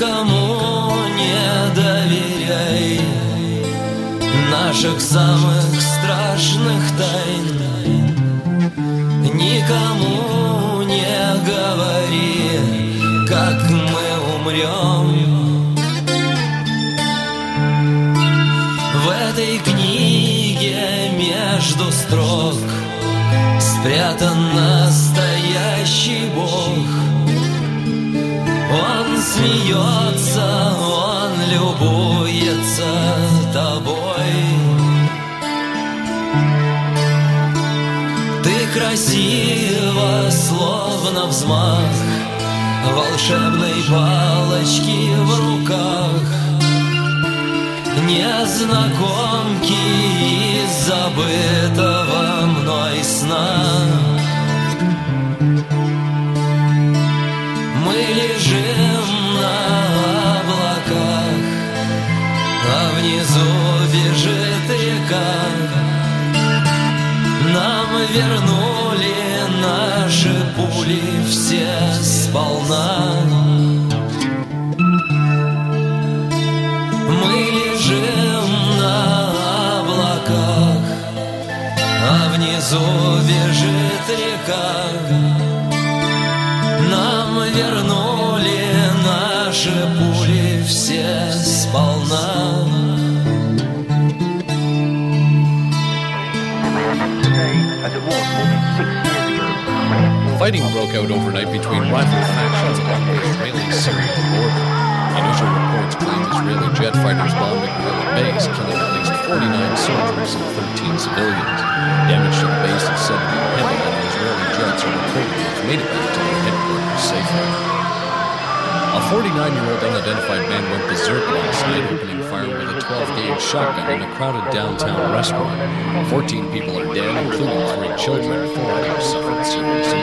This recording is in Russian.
Никому не доверяй наших самых страшных тайн. Никому не говори, как мы умрем. В этой книге между строк спрятан настоящий Бог. Он смеется, он любуется тобой. Ты красива, словно взмах волшебной палочки в руках незнакомки из забытого мной сна. Мы лежим на облаках, а внизу бежит река. Нам вернули наши пули все сполна. Мы лежим на облаках, а внизу бежит река. Нам вернули наши пули все сполна. Fighting broke out overnight between rival factions along the Israeli-Syrian border. Initial reports claim Israeli jet fighters bombed Mekelle base, killing at least 49 soldiers and 13 civilians. Damage to the base is said to be heavy, and Israeli jets are reported to have made it back to their headquarters safely. A 49-year-old unidentified man went berserk last night, opening fire with a 12-gauge shotgun in a crowded downtown restaurant. 14 people are dead, including 3 children. 4 others suffered serious injuries.